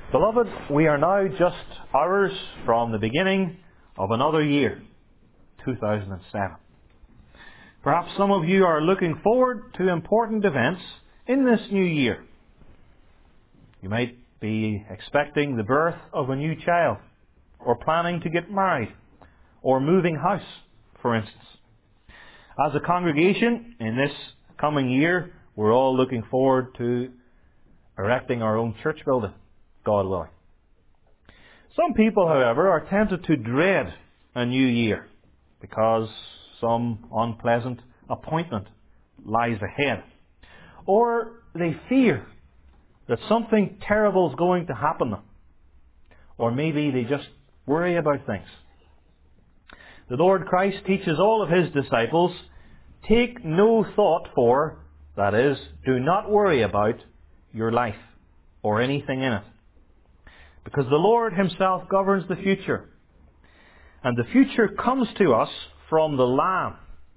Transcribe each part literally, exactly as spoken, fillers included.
Beloved, we are now just hours from the beginning of another year, two thousand seven. Perhaps some of you are looking forward to important events in this new year. You might be expecting the birth of a new child, or planning to get married, or moving house, for instance. As a congregation, in this coming year, we're all looking forward to erecting our own church building, God willing. Some people, however, are tempted to dread a new year because some unpleasant appointment lies ahead. Or they fear that something terrible is going to happen to them. Or maybe they just worry about things. The Lord Christ teaches all of His disciples, take no thought for, that is, do not worry about your life or anything in it. Because the Lord Himself governs the future. And the future comes to us from the Lamb.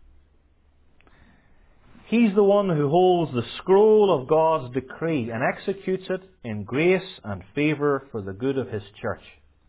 He's the one who holds the scroll of God's decree and executes it in grace and favour for the good of His church.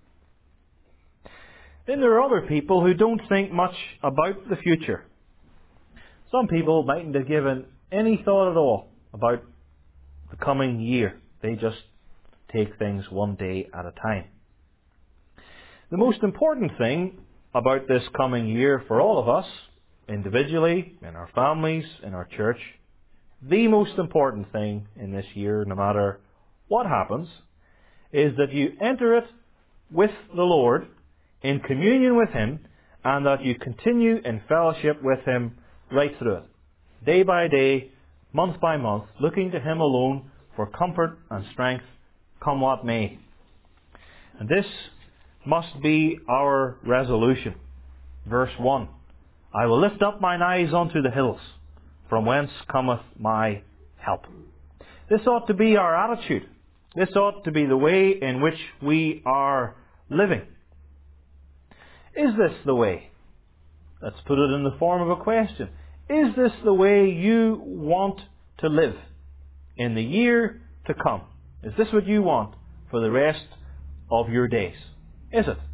Then there are other people who don't think much about the future. Some people mightn't have given any thought at all about the coming year. They just take things one day at a time. The most important thing about this coming year for all of us, individually, in our families, in our church, the most important thing in this year, no matter what happens, is that you enter it with the Lord, in communion with Him, and that you continue in fellowship with Him right through it. Day by day, month by month, looking to Him alone for comfort and strength, come what may. And this must be our resolution. Verse one, I will lift up mine eyes unto the hills, from whence cometh my help. This ought to be our attitude. This ought to be the way in which we are living. Is this the way? Let's put it in the form of a question. Is this the way you want to live in the year to come? Is this what you want for the rest of your days? Is it?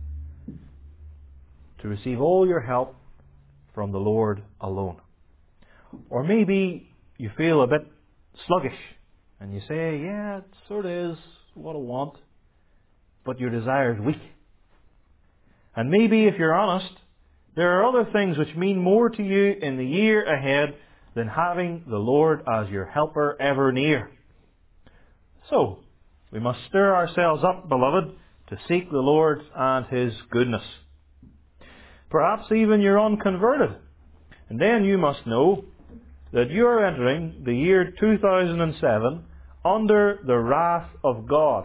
To receive all your help from the Lord alone. Or maybe you feel a bit sluggish and you say, yeah, it sort of is what I want, but your desire is weak. And maybe, if you're honest, there are other things which mean more to you in the year ahead than having the Lord as your helper ever near. So, we must stir ourselves up, beloved, to seek the Lord and His goodness. Perhaps even you're unconverted. And then you must know that you are entering the year two thousand seven under the wrath of God.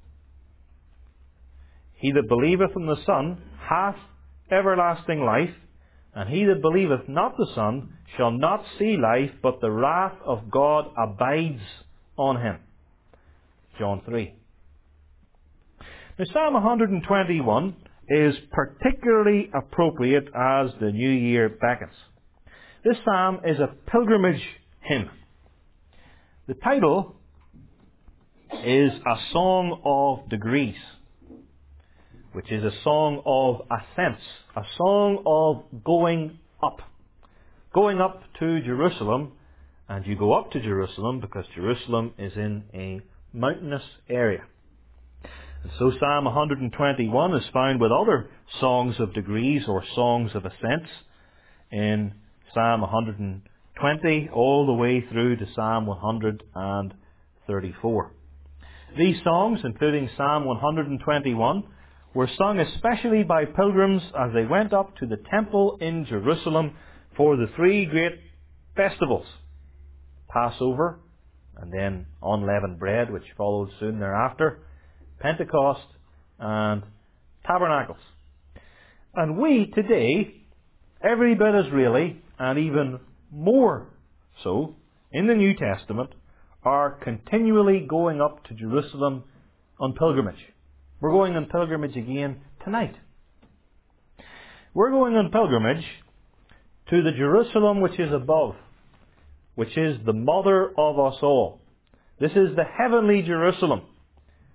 He that believeth in the Son hath everlasting life, and he that believeth not the Son shall not see life, but the wrath of God abides on him. John three. Now Psalm one twenty-one is particularly appropriate as the new year beckons. This psalm is a pilgrimage hymn. The title is A Song of Degrees, which is a song of ascents, a song of going up. Going up to Jerusalem, and you go up to Jerusalem because Jerusalem is in a mountainous area. And so Psalm one twenty-one is found with other songs of degrees or songs of ascents in Psalm one twenty all the way through to Psalm one thirty-four. These songs, including Psalm one twenty-one, were sung especially by pilgrims as they went up to the temple in Jerusalem for the three great festivals: Passover, and then unleavened bread, which followed soon thereafter, Pentecost, and Tabernacles. And we today, every bit as really, and even more so, in the New Testament, are continually going up to Jerusalem on pilgrimage. We're going on pilgrimage again tonight. We're going on pilgrimage to the Jerusalem which is above, which is the mother of us all. This is the heavenly Jerusalem, the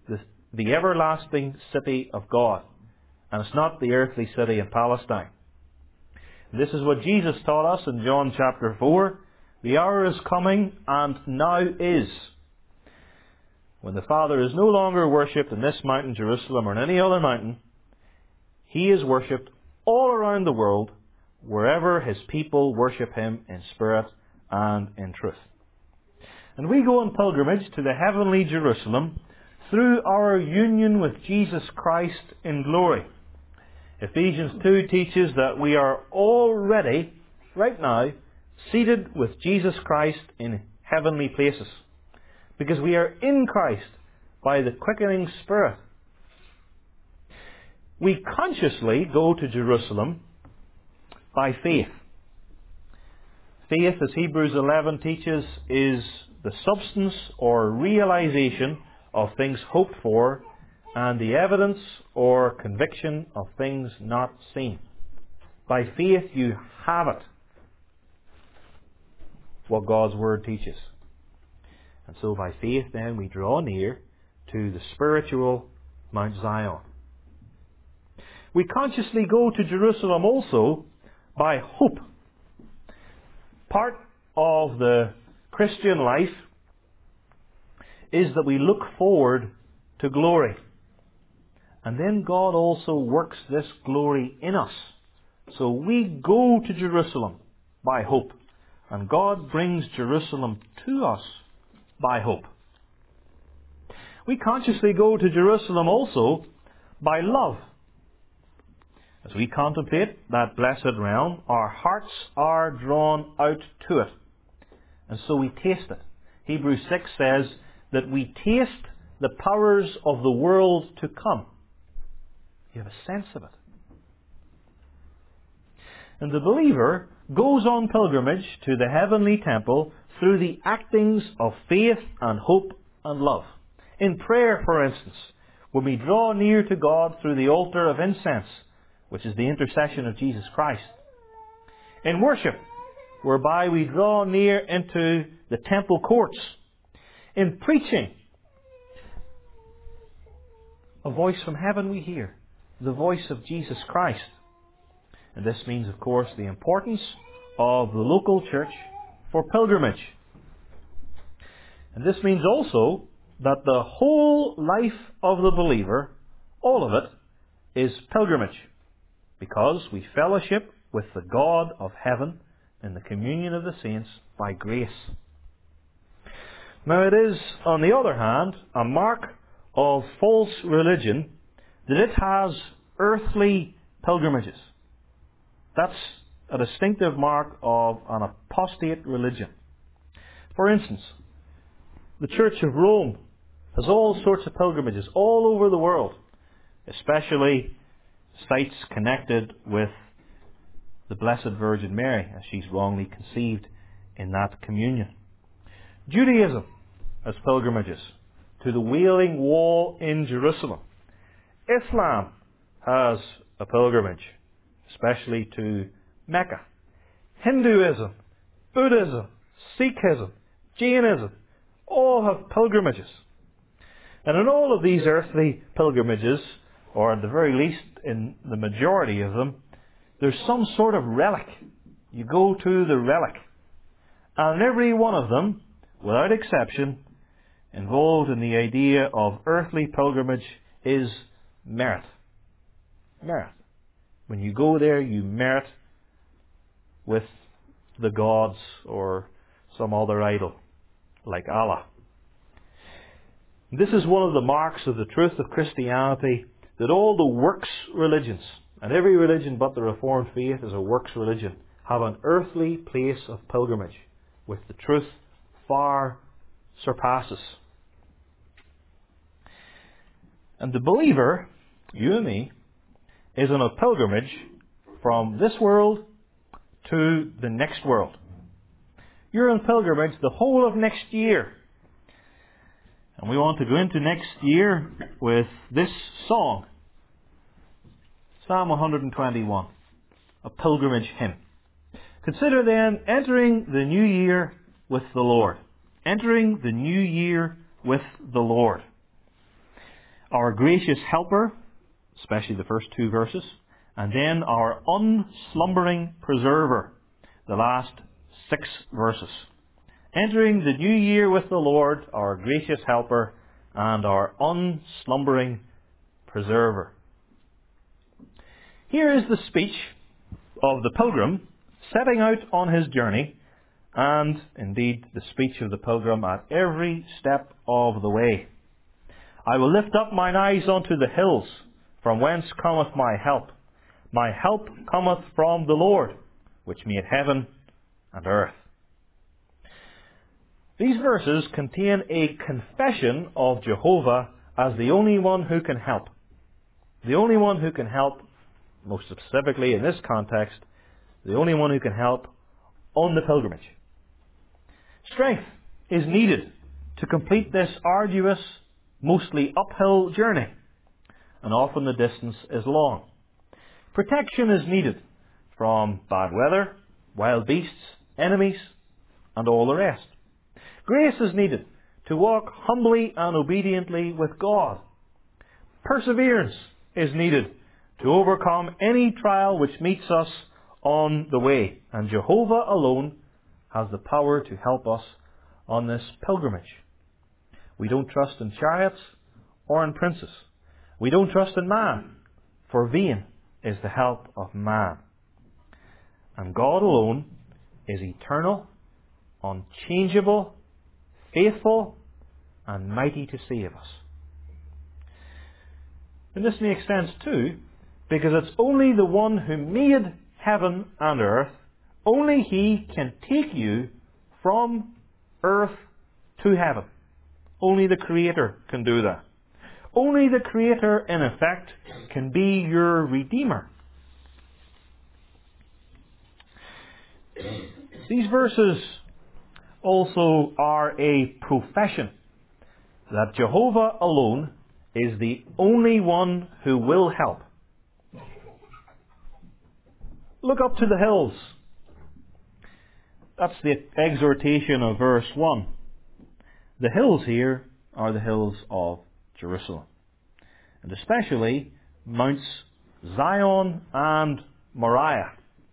the everlasting city of God. And it's not the earthly city in Palestine. This is what Jesus taught us in John chapter four. The hour is coming, and now is, when the Father is no longer worshipped in this mountain, Jerusalem, or in any other mountain. He is worshipped all around the world, wherever His people worship Him in spirit and in truth. And we go on pilgrimage to the heavenly Jerusalem through our union with Jesus Christ in glory. Ephesians two teaches that we are already, right now, seated with Jesus Christ in heavenly places, because we are in Christ by the quickening Spirit. We consciously go to Jerusalem by faith. Faith, as Hebrews eleven teaches, is the substance or realization of things hoped for and the evidence or conviction of things not seen. By faith you have it, what God's Word teaches. And so by faith then we draw near to the spiritual Mount Zion. We consciously go to Jerusalem also by hope. Part of the Christian life is that we look forward to glory. And then God also works this glory in us. So we go to Jerusalem by hope. And God brings Jerusalem to us by hope. We consciously go to Jerusalem also by love. As we contemplate that blessed realm, our hearts are drawn out to it. And so we taste it. Hebrews six says that we taste the powers of the world to come. You have a sense of it. And the believer goes on pilgrimage to the heavenly temple through the actings of faith and hope and love. In prayer, for instance, when we draw near to God through the altar of incense, which is the intercession of Jesus Christ. In worship, whereby we draw near into the temple courts. In preaching, a voice from heaven we hear, the voice of Jesus Christ. And this means, of course, the importance of the local church for pilgrimage. And this means also that the whole life of the believer, all of it, is pilgrimage, because we fellowship with the God of heaven in the communion of the saints by grace. Now it is, on the other hand, a mark of false religion that it has earthly pilgrimages. That's a distinctive mark of an apostate religion. For instance, the Church of Rome has all sorts of pilgrimages all over the world, especially sites connected with the Blessed Virgin Mary, as she's wrongly conceived in that communion. Judaism has pilgrimages to the Wailing Wall in Jerusalem. Islam has a pilgrimage, especially to Mecca. Hinduism, Buddhism, Sikhism, Jainism, all have pilgrimages. And in all of these earthly pilgrimages, or at the very least in the majority of them, there's some sort of relic. You go to the relic. And every one of them, without exception, involved in the idea of earthly pilgrimage is merit. Merit. When you go there, you merit with the gods or some other idol, like Allah. This is one of the marks of the truth of Christianity, that all the works religions, and every religion but the Reformed faith is a works religion, have an earthly place of pilgrimage, with the truth far surpasses. And the believer, you and me, is on a pilgrimage from this world to the next world. You're on pilgrimage the whole of next year. And we want to go into next year with this song. Psalm one twenty-one, a pilgrimage hymn. Consider then entering the new year with the Lord. Entering the new year with the Lord. our gracious helper, especially the first two verses, and then our unslumbering preserver, the last six verses. Entering the new year with the Lord, our gracious helper, and our unslumbering preserver. Here is the speech of the pilgrim setting out on his journey, and indeed the speech of the pilgrim at every step of the way. I will lift up mine eyes unto the hills, from whence cometh my help. My help cometh from the Lord, which made heaven and earth. These verses contain a confession of Jehovah as the only one who can help. The only one who can help, most specifically in this context, the only one who can help on the pilgrimage. Strength is needed to complete this arduous, mostly uphill journey, and often the distance is long. Protection is needed from bad weather, wild beasts, enemies, and all the rest. Grace is needed to walk humbly and obediently with God. Perseverance is needed to overcome any trial which meets us on the way, and Jehovah alone has the power to help us on this pilgrimage. We don't trust in chariots or in princes. We don't trust in man, for vain is the help of man. And God alone is eternal, unchangeable, faithful, and mighty to save us. And this makes sense too, because it's only the one who made heaven and earth, only He can take you from earth to heaven. Only the Creator can do that. Only the Creator, in effect, can be your Redeemer. These verses also are a profession that Jehovah alone is the only one who will help. Look up to the hills. That's the exhortation of verse one. The hills here are the hills of Jerusalem, and especially Mounts Zion and Moriah.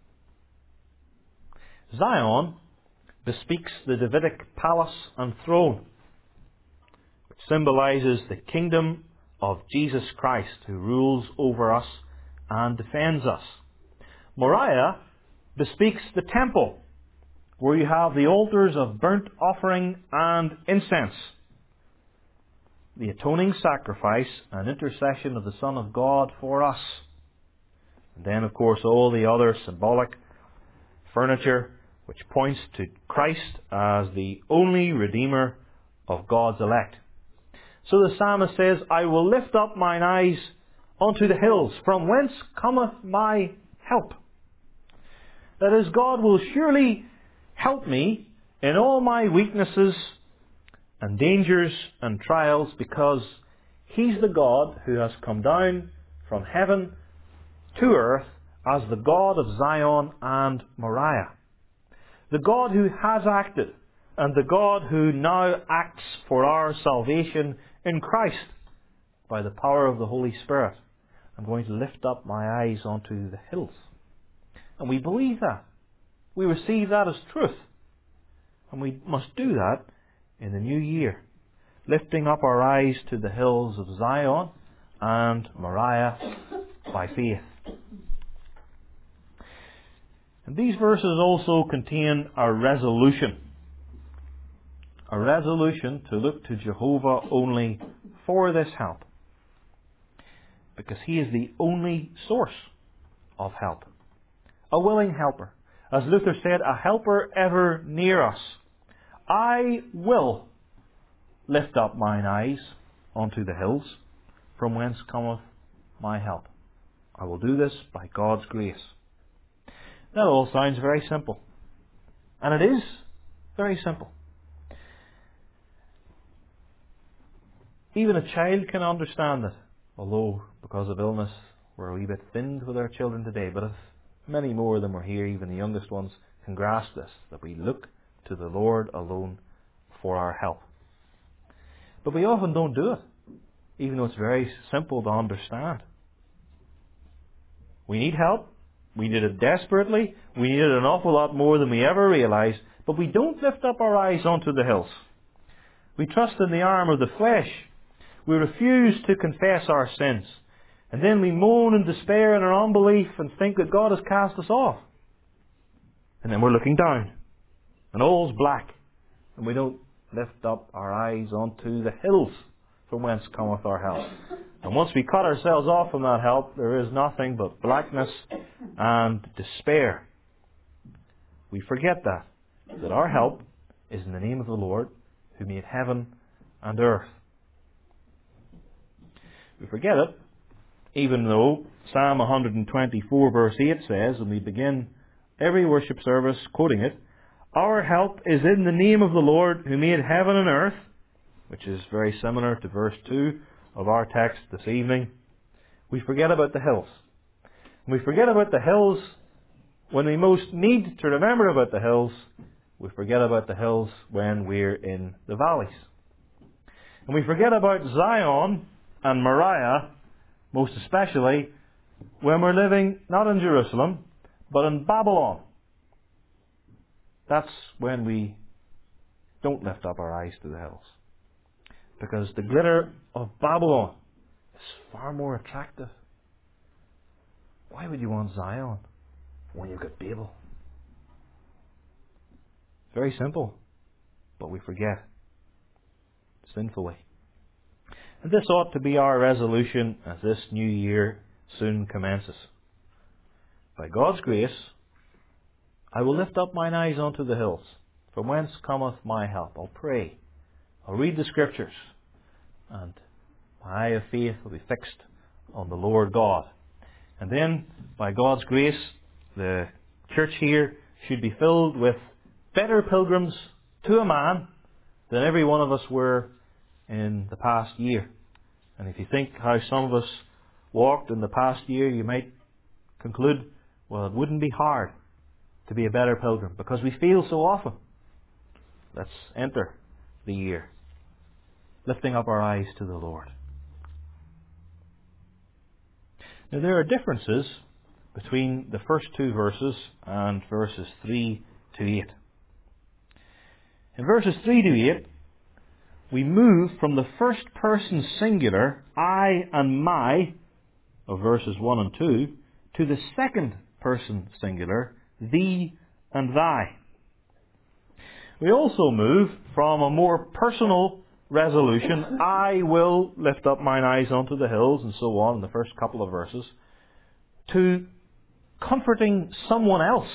Zion bespeaks the Davidic palace and throne, which symbolizes the kingdom of Jesus Christ, who rules over us and defends us. Moriah bespeaks the temple, where you have the altars of burnt offering and incense, the atoning sacrifice and intercession of the Son of God for us. And then, of course, all the other symbolic furniture which points to Christ as the only Redeemer of God's elect. So the psalmist says, I will lift up mine eyes unto the hills, from whence cometh my help. That is, God will surely help me in all my weaknesses and dangers and trials, because He's the God who has come down from heaven to earth as the God of Zion and Moriah. The God who has acted, and the God who now acts for our salvation in Christ by the power of the Holy Spirit. I'm going to lift up my eyes onto the hills. And we believe that. We receive that as truth. And we must do that in the new year, lifting up our eyes to the hills of Zion and Moriah by faith. And these verses also contain a resolution. A resolution to look to Jehovah only for this help, because He is the only source of help. A willing helper. As Luther said, a helper ever near us. I will lift up mine eyes unto the hills, from whence cometh my help. I will do this by God's grace. That all sounds very simple. And it is very simple. Even a child can understand it, although because of illness we're a wee bit thinned with our children today. But if many more of them are here, even the youngest ones, can grasp this, that we look to the Lord alone for our help. But we often don't do it. even though it's very simple to understand. We need help. We need it desperately. We need it an awful lot more than we ever realised. But we don't lift up our eyes onto the hills. We trust in the arm of the flesh. We refuse to confess our sins. And then we moan and despair in our unbelief and think that God has cast us off. And then we're looking down. And all's black. And we don't lift up our eyes onto the hills from whence cometh our help. And once we cut ourselves off from that help, there is nothing but blackness and despair. We forget that. That our help is in the name of the Lord who made heaven and earth. We forget it, even though Psalm one twenty-four verse eight says, and we begin every worship service quoting it, our help is in the name of the Lord who made heaven and earth, which is very similar to verse two of our text this evening. We forget about the hills. We forget about the hills when we most need to remember about the hills. We forget about the hills when we're in the valleys. And we forget about Zion and Moriah, most especially, when we're living not in Jerusalem, but in Babylon. That's when we don't lift up our eyes to the hills. Because the glitter of Babylon is far more attractive. Why would you want Zion when you've got Babel? Very simple, but we forget sinfully. And this ought to be our resolution as this new year soon commences. By God's grace, I will lift up mine eyes unto the hills, from whence cometh my help. I'll pray. I'll read the Scriptures, and my eye of faith will be fixed on the Lord God. And then, by God's grace, the church here should be filled with better pilgrims to a man than every one of us were in the past year. And if you think how some of us walked in the past year, you might conclude, well, it wouldn't be hard to be a better pilgrim, because we fail so often. Let's enter the year lifting up our eyes to the Lord. Now, there are differences between the first two verses and verses three to eight. In verses three to eight, we move from the first person singular, I and my, of verses one and two, to the second person singular, thee and thy. We also move from a more personal resolution, I will lift up mine eyes unto the hills, and so on in the first couple of verses, to comforting someone else.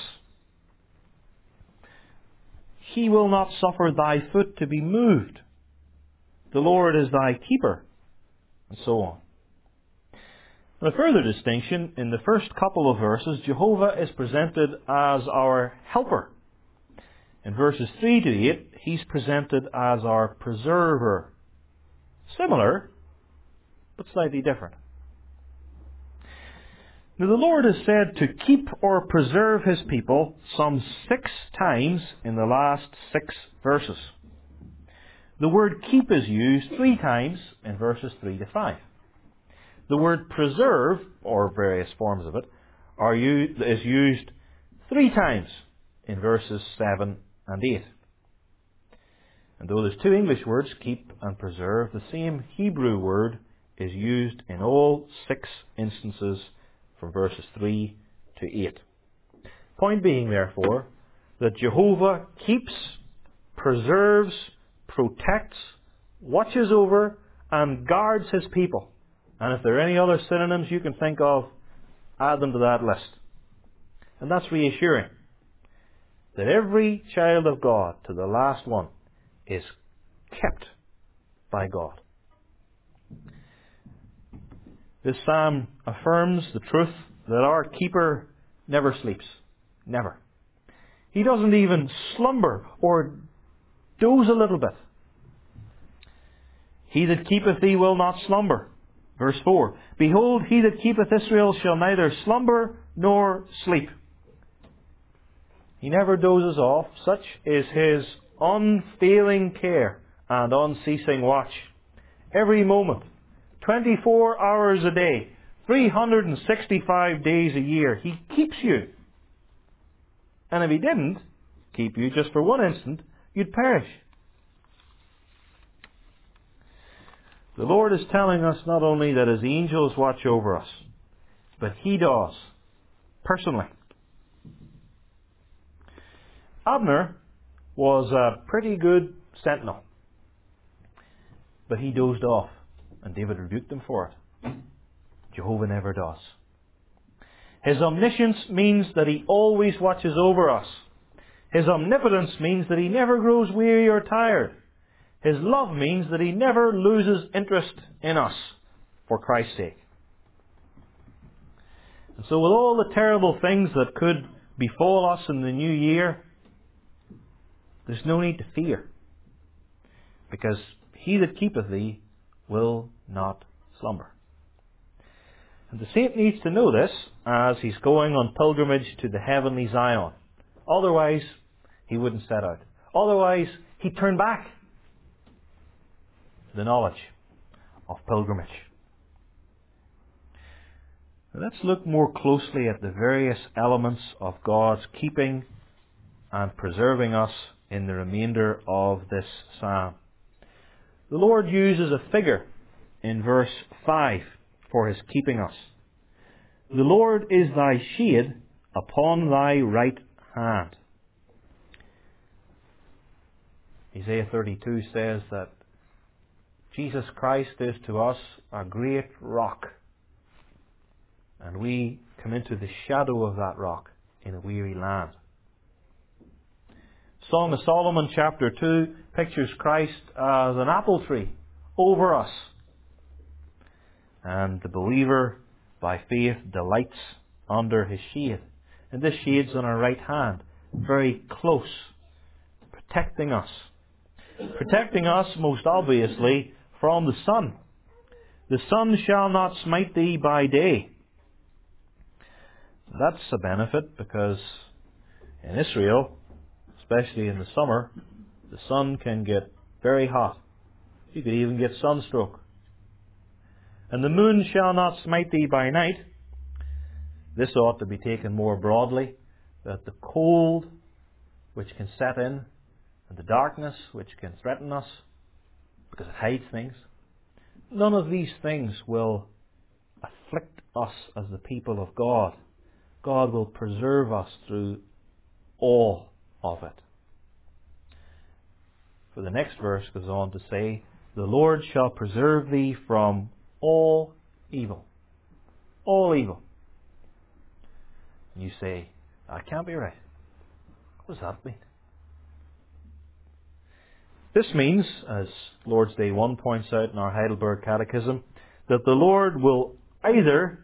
He will not suffer thy foot to be moved. The Lord is thy keeper, and so on. And a further distinction, in the first couple of verses, Jehovah is presented as our helper. In verses three to eight, He's presented as our preserver. Similar, but slightly different. Now, the Lord is said to keep or preserve His people some six times in the last six verses. The word keep is used three times in verses three to five. The word preserve, or various forms of it, are used, is used three times in verses seven and eight. And though there's two English words, keep and preserve, the same Hebrew word is used in all six instances from verses three to eight. Point being, therefore, that Jehovah keeps, preserves, protects, watches over, and guards His people. And if there are any other synonyms you can think of, add them to that list. And that's reassuring. That every child of God, to the last one, is kept by God. This psalm affirms the truth that our keeper never sleeps. Never. He doesn't even slumber or doze a little bit. He that keepeth thee will not slumber. Verse four. Behold, he that keepeth Israel shall neither slumber nor sleep. He never dozes off. Such is His unfailing care and unceasing watch. Every moment, twenty-four hours a day, three hundred sixty-five days a year. He keeps you. And if He didn't keep you just for one instant, you'd perish. The Lord is telling us not only that His angels watch over us, but He does, personally. Abner was a pretty good sentinel, but he dozed off, and David rebuked him for it. Jehovah never does. His omniscience means that He always watches over us. His omnipotence means that He never grows weary or tired. His love means that He never loses interest in us for Christ's sake. And so with all the terrible things that could befall us in the new year, there's no need to fear, because He that keepeth thee will not slumber. And the saint needs to know this as he's going on pilgrimage to the heavenly Zion. Otherwise, he wouldn't set out. Otherwise, he'd turn back to the knowledge of pilgrimage. Let's look more closely at the various elements of God's keeping and preserving us in the remainder of this psalm. The Lord uses a figure in verse five for His keeping us. The Lord is thy shade upon thy right hand. Isaiah thirty-two says that Jesus Christ is to us a great rock, and we come into the shadow of that rock in a weary land. Song of Solomon chapter two pictures Christ as an apple tree over us. And the believer by faith delights under His shade. And this shade's on our right hand, very close, protecting us. Protecting us most obviously from the sun. The sun shall not smite thee by day. That's a benefit, because in Israel, especially in the summer, the sun can get very hot. You could even get sunstroke. And the moon shall not smite thee by night. This ought to be taken more broadly, that the cold which can set in, and the darkness which can threaten us, because it hides things, none of these things will afflict us as the people of God. God will preserve us through all of it. For the next verse goes on to say, the Lord shall preserve thee from all evil. All evil. And you say, that can't be right. What does that mean? This means, as Lord's Day one points out in our Heidelberg Catechism, that the Lord will either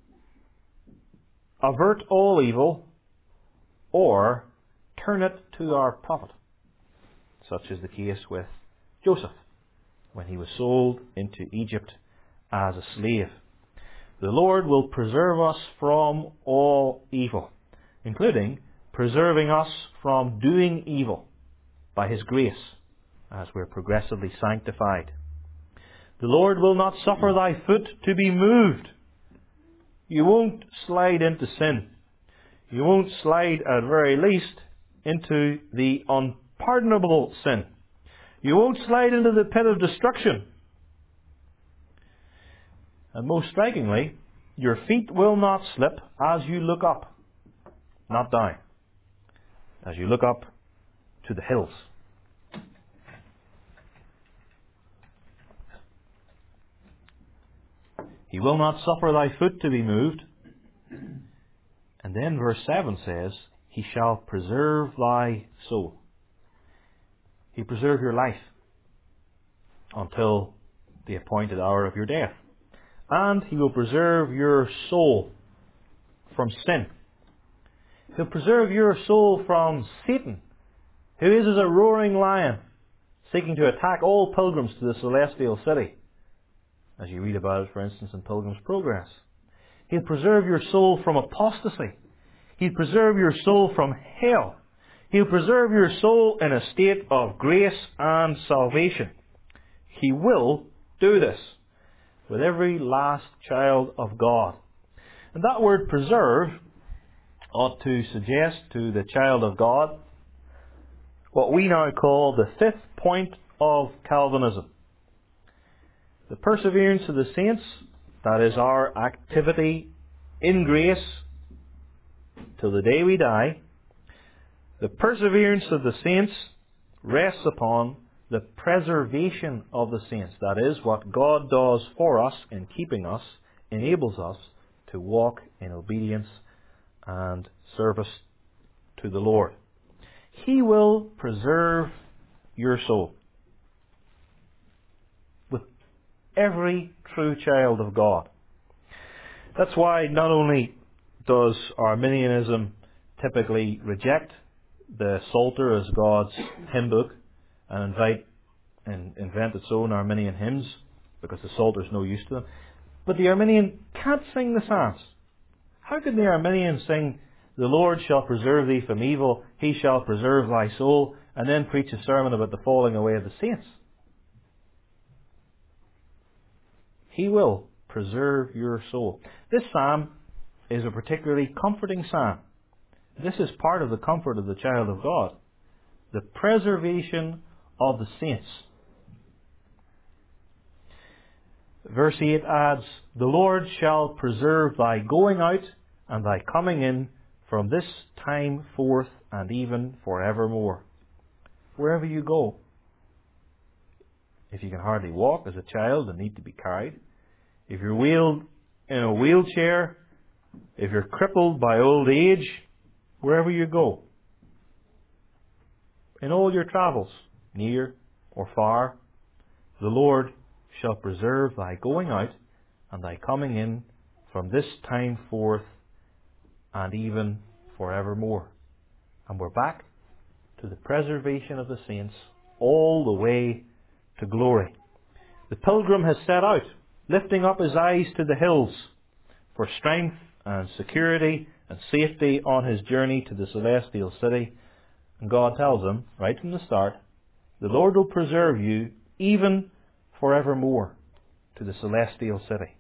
avert all evil or turn it to our profit. Such is the case with Joseph when he was sold into Egypt as a slave. The Lord will preserve us from all evil, including preserving us from doing evil by His grace as we're progressively sanctified. The Lord will not suffer thy foot to be moved. You won't slide into sin. You won't slide, at very least, into the unpardonable sin. You won't slide into the pit of destruction. And most strikingly, your feet will not slip as you look up, not down, as you look up to the hills. He will not suffer thy foot to be moved. And then verse seven says, He shall preserve thy soul. He preserve your life until the appointed hour of your death. And He will preserve your soul from sin. He'll preserve your soul from Satan, who is as a roaring lion, seeking to attack all pilgrims to the celestial city, as you read about it, for instance, in Pilgrim's Progress. He'll preserve your soul from apostasy. He'll preserve your soul from hell. He'll preserve your soul in a state of grace and salvation. He will do this. with every last child of God. And that word preserve ought to suggest to the child of God what we now call the fifth point of Calvinism. The perseverance of the saints, that is our activity in grace till the day we die. The perseverance of the saints rests upon the preservation of the saints. That is, what God does for us in keeping us enables us to walk in obedience and service to the Lord. He will preserve your soul. With every true child of God. That's why not only does Arminianism typically reject the Psalter as God's hymn book and invite and invent its own Arminian hymns, because the Psalter is no use to them, but the Arminian can't sing the Psalms. How can the Arminian sing, "The Lord shall preserve thee from evil, He shall preserve thy soul," and then preach a sermon about the falling away of the saints? He will preserve your soul. This psalm is a particularly comforting psalm. This is part of the comfort of the child of God. The preservation of the saints. Verse eight adds, "The Lord shall preserve thy going out and thy coming in from this time forth and even forevermore." Wherever you go. If you can hardly walk as a child and need to be carried, if you're wheeled in a wheelchair, if you're crippled by old age, wherever you go, in all your travels, near or far, the Lord shall preserve thy going out and thy coming in from this time forth and even forevermore. And we're back to the preservation of the saints all the way to glory. The pilgrim has set out, lifting up his eyes to the hills for strength and security and safety on his journey to the celestial city. And God tells him, right from the start, the Lord will preserve you even forevermore to the celestial city.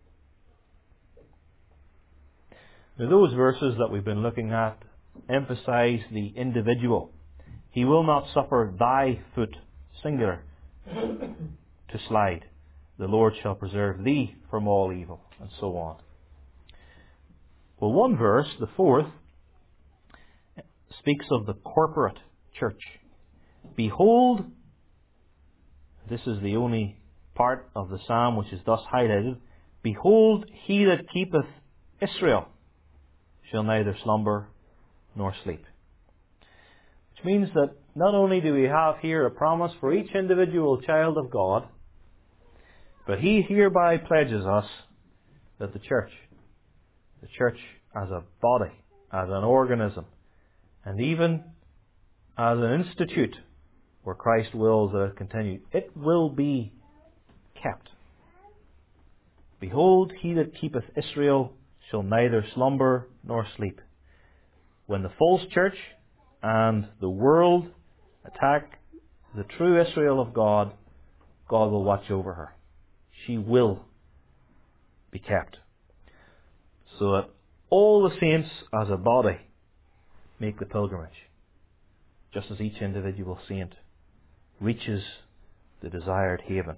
Now, those verses that we've been looking at emphasize the individual. He will not suffer thy foot, singular, to slide. The Lord shall preserve thee from all evil, and so on. Well, one verse, the fourth, speaks of the corporate church. Behold, this is the only part of the psalm which is thus highlighted, behold, he that keepeth Israel shall neither slumber nor sleep. Which means that not only do we have here a promise for each individual child of God, but he hereby pledges us that the church, the church as a body, as an organism, and even as an institute where Christ wills that it continue, it will be kept. Behold, he that keepeth Israel shall neither slumber nor sleep. When the false church and the world attack the true Israel of God, God will watch over her. She will be kept. So that all the saints as a body make the pilgrimage, just as each individual saint reaches the desired haven.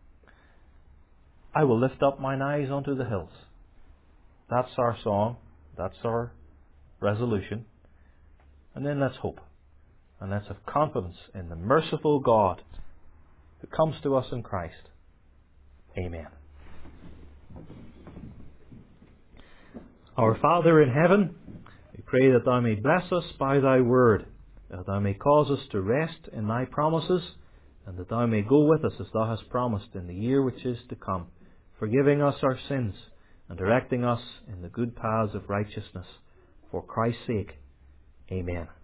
I will lift up mine eyes unto the hills. That's our song. That's our resolution. And then let's hope. And let's have confidence in the merciful God who comes to us in Christ. Amen. Our Father in heaven, we pray that Thou may bless us by Thy word, that Thou may cause us to rest in Thy promises, and that Thou may go with us as Thou hast promised in the year which is to come, forgiving us our sins and directing us in the good paths of righteousness. For Christ's sake. Amen.